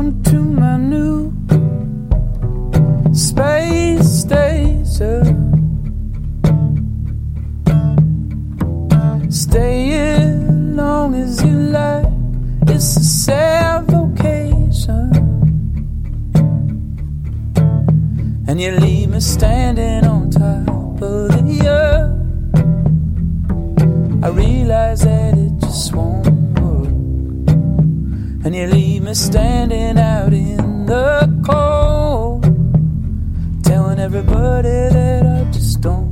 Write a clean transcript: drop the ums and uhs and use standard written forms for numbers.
Welcome to my new space station. Stay as long as you like. It's a sad vocation. And you leave me standing on top of the earth. I realize that it just won't work. And you leave me standing out in the cold, telling everybody that I just don't